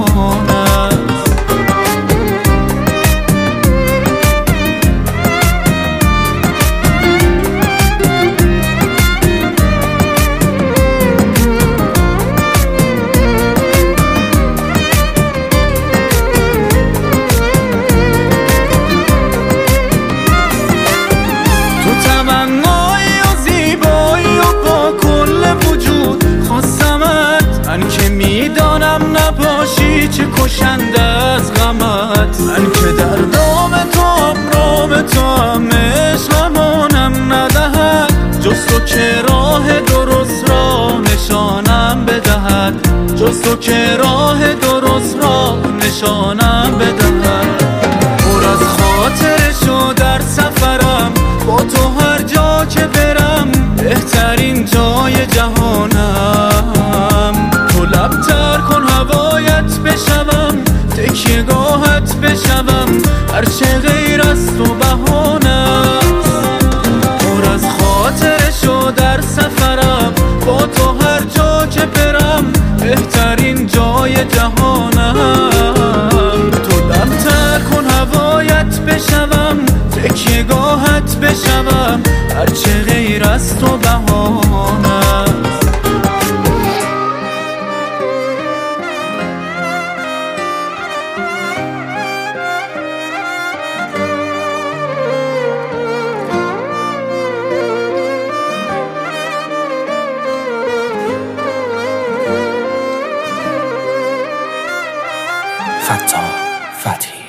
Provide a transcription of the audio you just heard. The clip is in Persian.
بهانه است. تو تمنایی و زیبایی و با کل وجود خواستمت، من که میدانم نباشی چه کشنده از غمت. من که در رام تو هم عشقمانم ندهد، جز تو که راه درست را نشانم بدهد، جز تو که راه درست را نشانم بدهد. پر از خاطرشو در سفرم، با تو هر جا که برم بهترین جای جهانم. تو لبتر کن هوایت بشوم، تکیه گاهت بشوم، هرچه غیر از تو بهانه است. پر از خاطرشو در سفرم، با تو هر جا که برم بهترین جای جهانم. تو لبتر کن هوایت بشوم، تکیه گاهت بشوم، هرچه غیر از تو بهانه است. فتاح فتحی